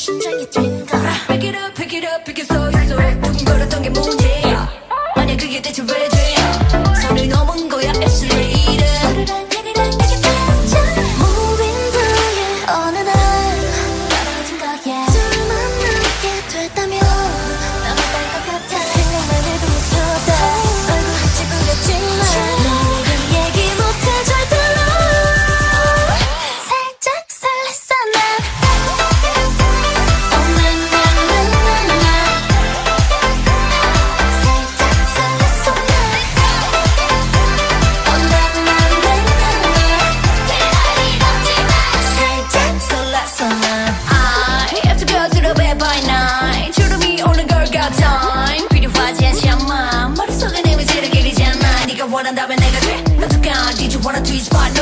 심장이 뛴다. Pick it up, pick it up, pick it so 있어. 두근거렸던 게 문제야. 만약 그게 대체 왜 죄야? 선을 넘은 거야, it's later. Moving through 어느 날 떨어진 거야. 둘을 만나게 됐다면 난 어떨 것 같아. 생각만 해도 무섭다. 얼굴 찌푸렸지만 내일은 얘기 못해 절대로. 살짝 설렜어 난. Oh na na na na na. 살짝 설렜어 난. Oh na na na na na. 살짝 설렜어 난. I have to go to the bed by night. 주름이 오는 걸 같아. 필요하지 않지 않아. 머릿속에 내 미세를 기리잖아. 네가 원한다면 내가 돼. 어떡하? Did you wanna twist spot?